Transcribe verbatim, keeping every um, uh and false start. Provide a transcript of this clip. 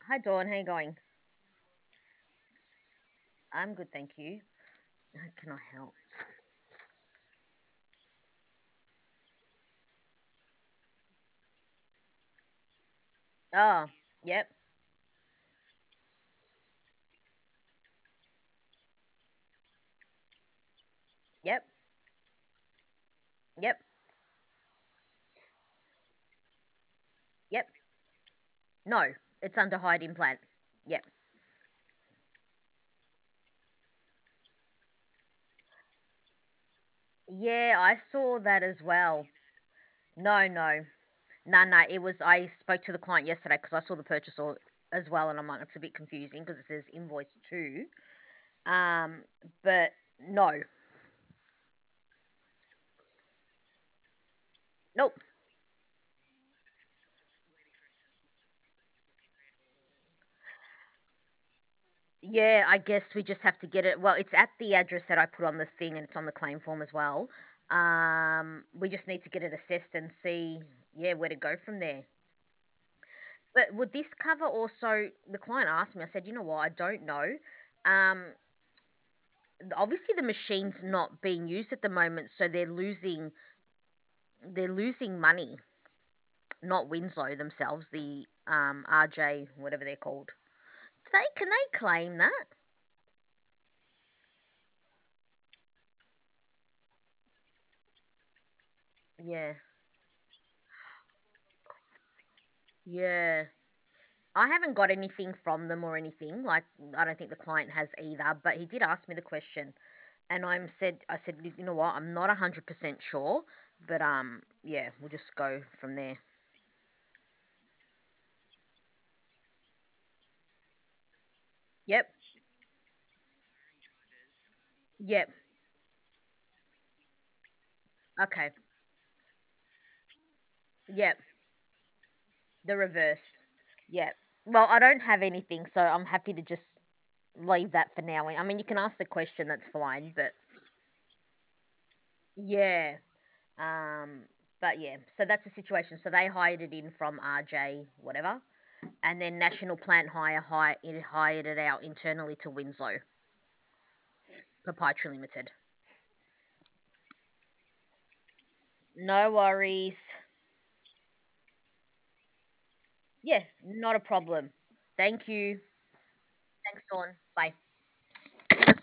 Hi Dawn, how you going? I'm good, thank you. How can I help? Oh, yep, yep, yep, yep. No, it's under hide implant. Yep. Yeah, I saw that as well. No, no, no, no. It was I spoke to the client yesterday because I saw the purchase order as well, and I'm like, it's a bit confusing because it says invoice two. Um, but no, nope. Yeah, I guess we just have to get it. Well, it's at the address that I put on the thing, and it's on the claim form as well. Um, we just need to get it assessed and see, yeah, where to go from there. But would this cover also? The client asked me. I said, you know what? I don't know. Um, Obviously the machine's not being used at the moment, so they're losing. They're losing money. Not Winslow themselves. The um R J, whatever they're called. Do they can they claim that? Yeah, yeah. I haven't got anything from them or anything. Like I don't think the client has either. But he did ask me the question, and I'm said I said you know what I'm not a hundred percent sure, but um yeah we'll just go from there. Yep. Yep. Okay. Yep. The reverse. Yep. Well, I don't have anything, so I'm happy to just leave that for now. I mean, you can ask the question. That's fine. But yeah. Um. But yeah. So that's the situation. So they hired it in from R J, whatever. And then National Plant Hire hi- it hired it out internally to Winslow Proprietary Limited. No worries. Yeah, not a problem. Thank you. Thanks, Dawn. Bye.